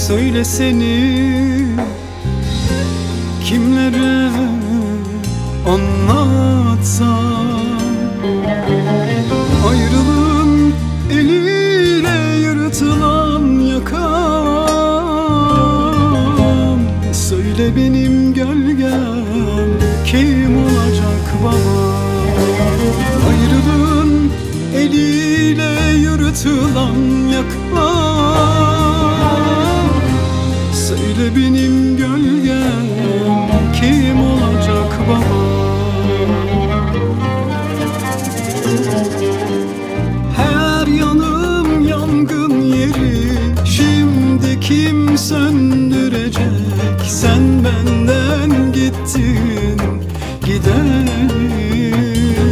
Söyleseni kimlere anlatsam, ayrılığın eliyle yırtılan yakam. Söyle benim gölgem kim olacak baba? Ayrılığın eliyle yırtılan yakam. Söyle benim gölgem kim olacak baba? Her yanım yangın yeri, şimdi kim söndürecek? Sen benden gittin gideri.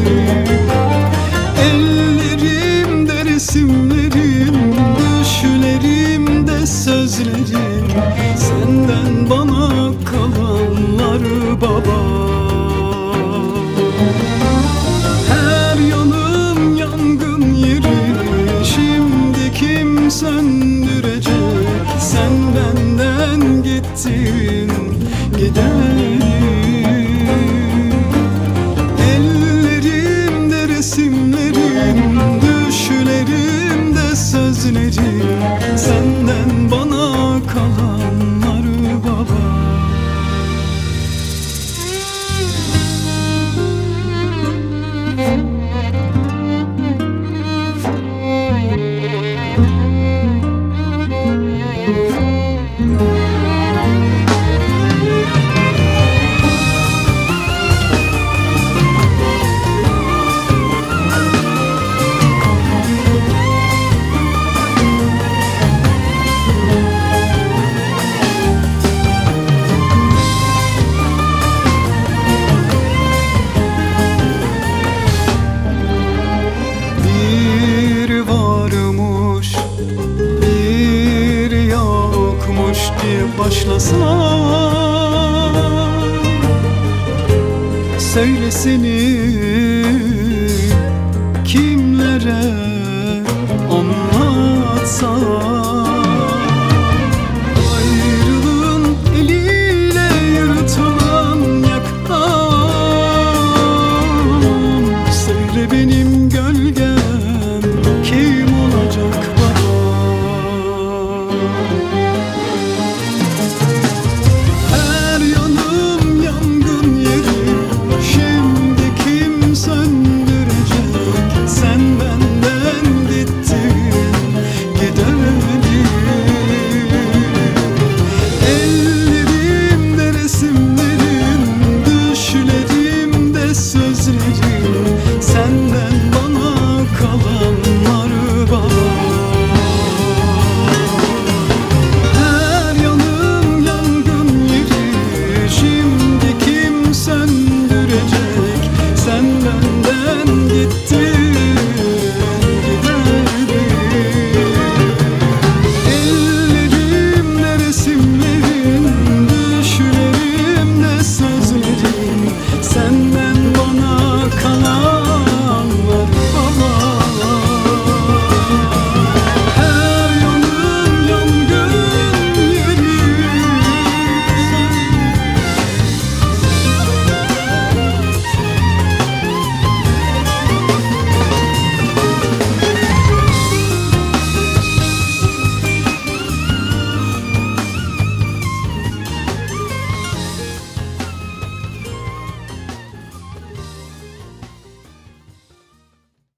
Ellerimde resimlerim, düşlerimde sözlerim, senden bana kalanlar baba. Her yanım yangın yeri, şimdi kim söndürecek? Sen benden gittin gideri. Ellerimde resimlerim, düşlerimde sözlerim, senden bana kalanlar baba. Başlasam, söyleseni kimlere anlatsam.